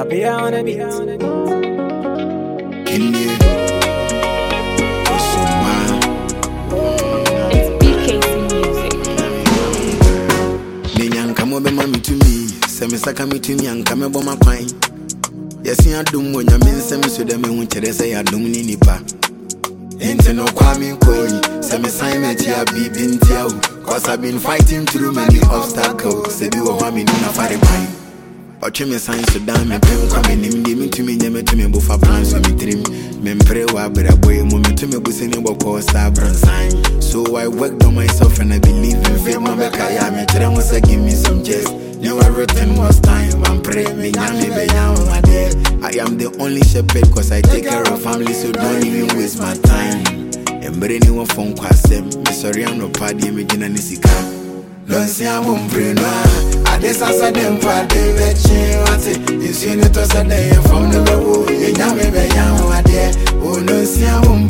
Papilla on a beat. It's BKC Music. Come over, mommy to me. Semisaka me to me and come over my pine. Yes, I do when you mean some so them when you say I don't need nipa. Ain't no kwame koi. Semisimmet ya be been tell. Cause I've been fighting through many obstacles. Say you want me in a fire pine. But you may sign so damn me pen coming in me to me, never to me before plans for me trim. Men pray wa but a boy moment to me was in a book or sabran sign. So I worked on myself and I believe in faith. My back I am a tram was give me some jest. New everything was time. I'm praying me yammy be yam my dear. I am the only shepherd cause I take care of family, so don't even waste my time. And bring you phone kwasem. Me sorry I'm no party me jina nisika. Don't see I'm I desasa them for the vechi. What's it? You see it was a day from the low. You yammy be yam my dear. Oh no see I'm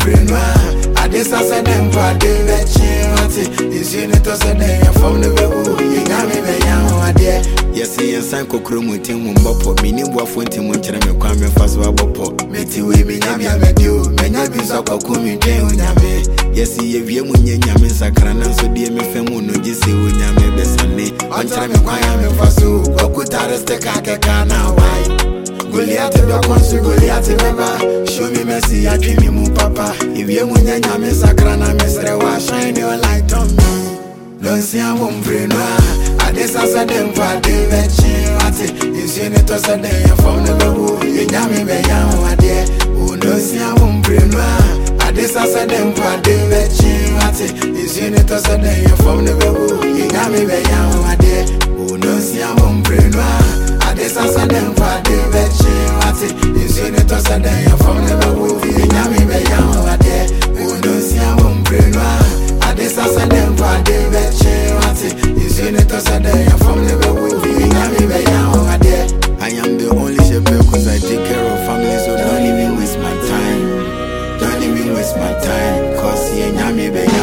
I desasa them for the vechi. What's it? You see it was a day from the low. You yammy be yam my dear. Yes, yes, I'm cooking with him on Bopo. Meaning, what went him when I'm a crime fast Bopo. Meti we be Yammy, I met you. Many be so cooking, Yammy. Yes, you have Yamun Yammy Sakrana, so dear me femu no jisi when Yammy Bessane. On time, I'm fasu. Okutara Stekaka now. Why? Goliath, the consul Goliath, Baba. Show me mercy, I dream you, Papa. If Yamun Yammy Sakrana, Mr. Wash, shine your light on me. Don't see I won't bring I desasa them for the vechi. What's it? You see it was a day from the low. You yammy be yam my dear. Oh no see I won't bring I desasa them for the vechi. What's it? You see it was a day from the low. You yammy be yam my dear. Oh no see I won't bring I desasa them for the vechi. What's it? You see it was a day from the low. You yammy be yam my dear. Oh no see I won't bring I desasa them for the vechi. What's it? You see it was a day from the low. You yammy be yam my dear. I am the only shepherd cause I take care of family, so don't even waste my time. Don't even waste my time cause you yammy be